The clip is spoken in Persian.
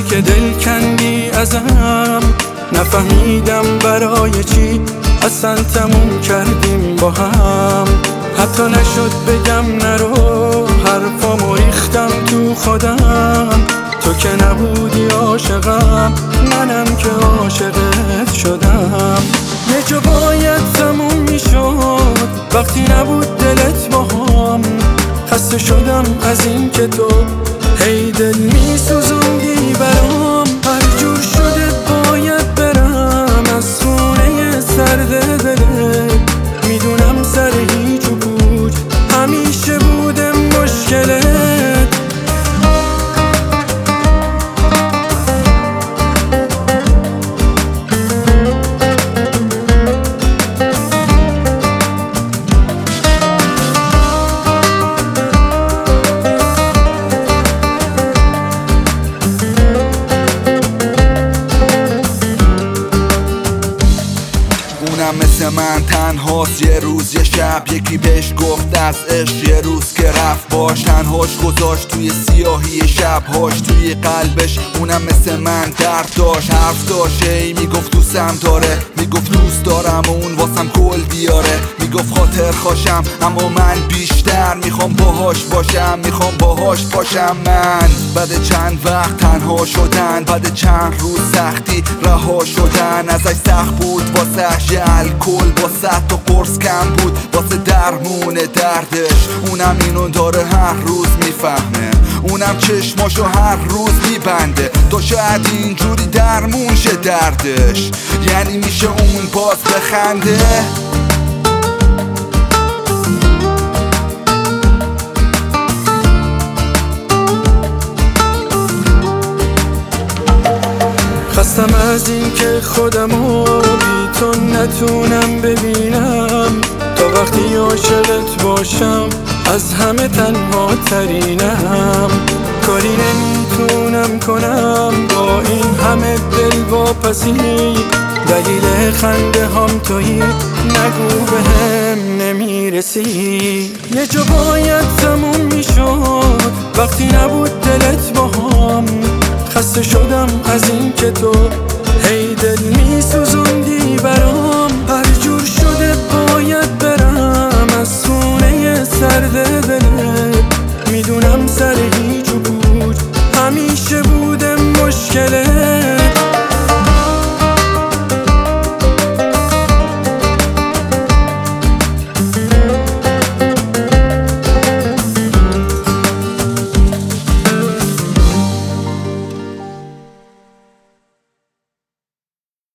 که دل کندی ازم، نفهمیدم برای چی اصلا تموم کردیم با هم. حتی نشد بگم نرو، حرفامو ریختم تو خودم. تو که نبودی عاشقم، منم که عاشقت شدم. یه جا باید تموم میشد وقتی نبود دلت باهام. خسته شدم از این که تو هی دل میسوزوندی برام. هر جور شده باید برم از خونه سرد دلت. میدونم سر هیچ و پوچ همیشه بوده مشکلت. اونم مثل من تنهاست یه روز یه شب. یکی بهش گفت از عشق یه روز که رفت باش. تنهاش گذاشت توی سیاهی شبهاش توی قلبش. اونم مثل من درد داشت، حرف داشت، میگفت دوستم داره، میگفت دوست دارم و اون واسم کل بیاره. میگفت خاطر خوشم اما من بیشتر میخوام باهاش باشم، میخوام باهاش باشم. من بعد چند وقت تنها شدن، بعد چند روز سختی رها شدن. ازش سخت بود واسه یه الکل با 100 تا قرص کم بود واسه درمون دردش. اونم اینو داره هر روز میفهمه، اونم چشماشو هر روز میبنده تا شاید اینجوری درمون شه دردش. یعنی میشه اون باز بخنده. خستم از این که خودمو بی تو نتونم ببینم. تا وقتی عاشقت باشم از همه تنها ترینم. کاری نمیتونم کنم با این همه دل واپسی. دلیل خنده هم تویی، نگو بهم نمیرسی. یه جا باید تموم میشد وقتی نبود دلت باهام. خسته شدم از این که تو هی دل میسوزوندی برام. هر جور شده باید برم از خونه سرد دلت.